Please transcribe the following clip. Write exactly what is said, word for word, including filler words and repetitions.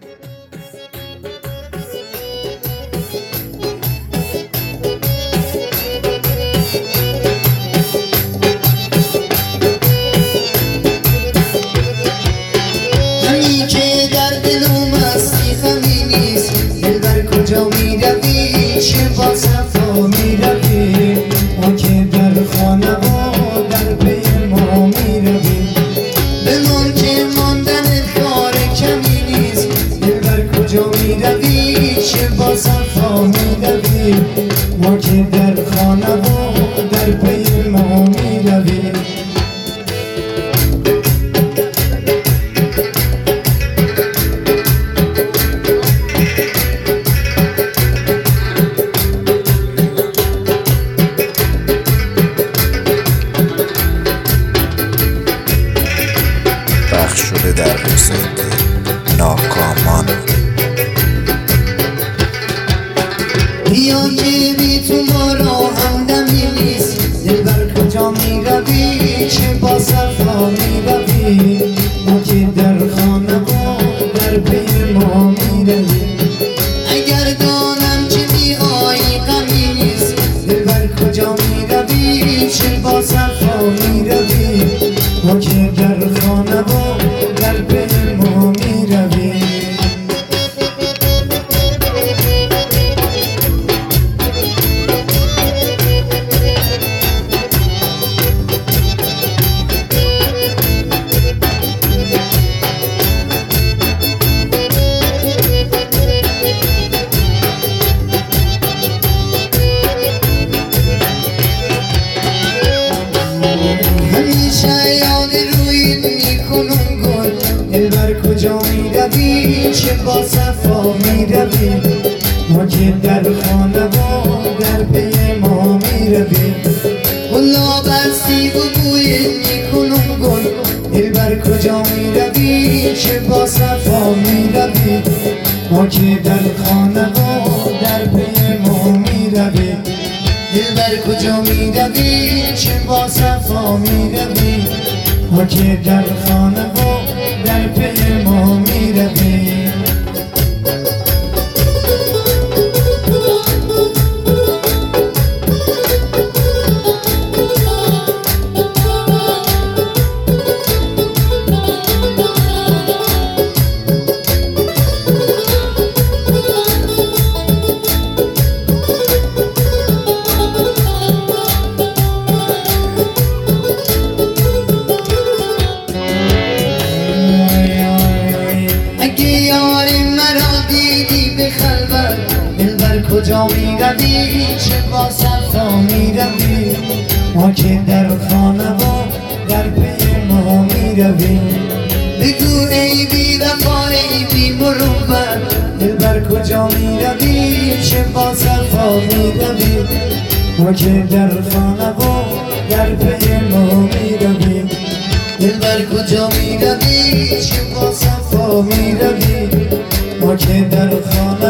همی که در دلم هستی غمی نیست، دلبر کجا می روی چه با صفا می روی؟ ما که در خانه و در پی ما می روی. بمان که ماندن کار کمی نیست، دلبر کجا می روی چه با صفا می روی؟ ما که در خانه و در پی ما می روی. پخش شده در وبسایت ناکامان. بیا که بی تو ما را همدمی نیست، دلبر کجا می روی چه با صفا می روی؟ ما که در خانه و در پی ما می روی. اگر دانم که می آیی غمی نیست، دلبر کجا می روی چه با صفا می روی؟ ما که در خانه و در پی ما می روی. همیشه یاد روی میکنم گل، دلبر کجا می روی چه با صفا می روی؟ ما که در خانه و در پی ما می روی. گلا بستی و بوی میکنم گل، دلبر کجا می روی چه با صفا می روی؟ ما که در خانه و در پی ما می روی. دلبر کجا می روی چه با صفا می روی؟ ما که در خانه و در پی ما می روی. دلبر کجا می روی چه با صفا می روی؟ ما که در خانه و در پی ما می روی. بگو ای بی وفا ای بی مروت، دلبر کجا می روی چه با صفا می روی؟ ما که در خانه و در پی ما می روی. دلبر کجا می روی چه با صفا می روی؟ ما که در خانه